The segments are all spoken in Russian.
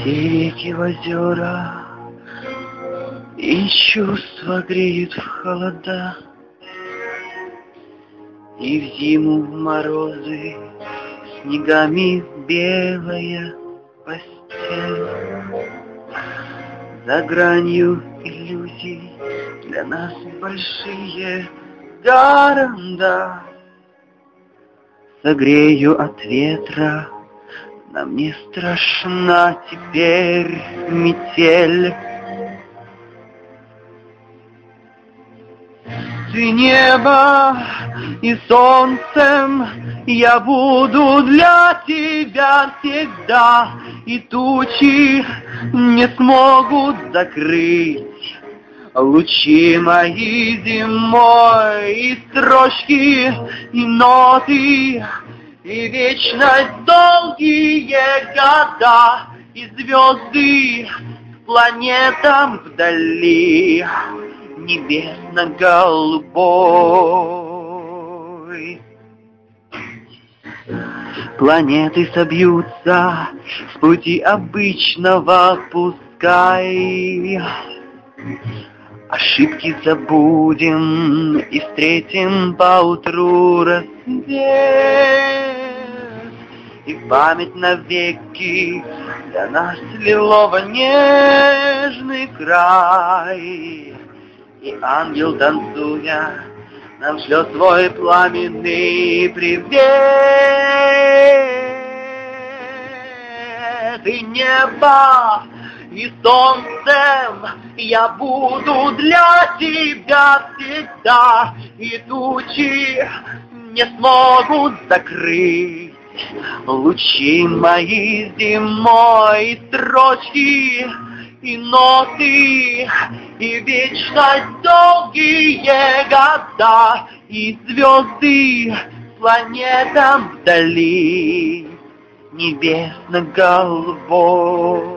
Все реки в озера, и чувства греют в холода, и в зиму в морозы снегами белая постель. За гранью иллюзий для нас большие города. Согрею от ветра, нам не страшна теперь метель. Ты небо и солнцем, я буду для тебя всегда, и тучи не смогут закрыть лучи мои зимой, и строчки, и ноты, и вечность долгие года, и звезды к планетам вдали небесно-голубой. Планеты собьются с пути обычного, пускай. Ошибки забудем и встретим поутру рассвет. И в память навеки для нас лилово-нежный край. И ангел, танцуя, нам шлет свой пламенный привет. И небо, и солнцем я буду для тебя всегда, и тучи не смогут закрыть лучи мои зимой, строчки и ноты, и вечность долгие года, и звезды планетам вдали небесно-голубой.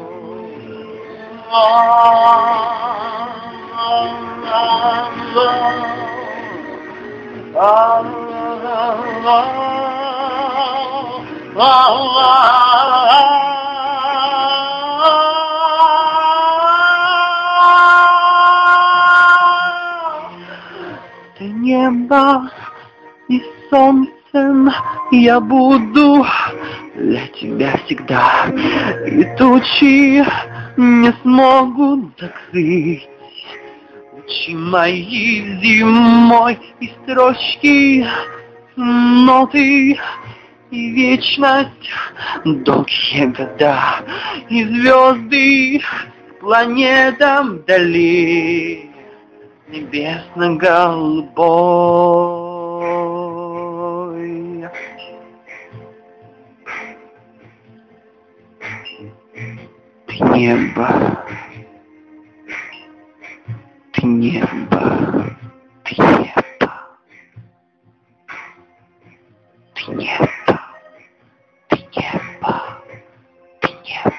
Ты небо и солнцем, я буду для тебя всегда, и тучи не смогут закрыть лучи мои зимой, и строчки, ноты, и вечность долгие года, и звезды к планетам вдали небесно-голубой. Ты небо, ты небо, ты небо, ты небо, ты небо, ты небо.